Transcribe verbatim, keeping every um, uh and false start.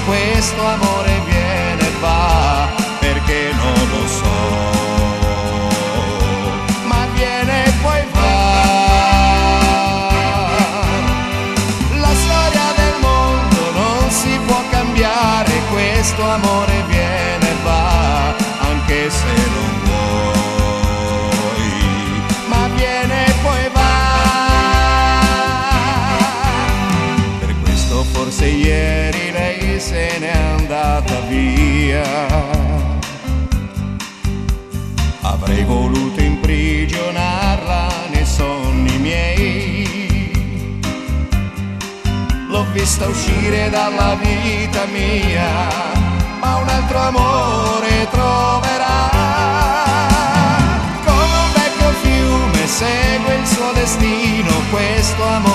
questo amore viene e va, perché non lo so, ma viene e poi va. La storia del mondo non si può cambiare, questo amore viene e va, anche se non vuoi, ma viene e poi va. Per questo forse ieri lei se n'è andata via. Avrei voluto imprigionarla nei sogni miei, l'ho vista uscire dalla vita mia, ma un altro amore troverà. Come un vecchio fiume segue il suo destino, questo amore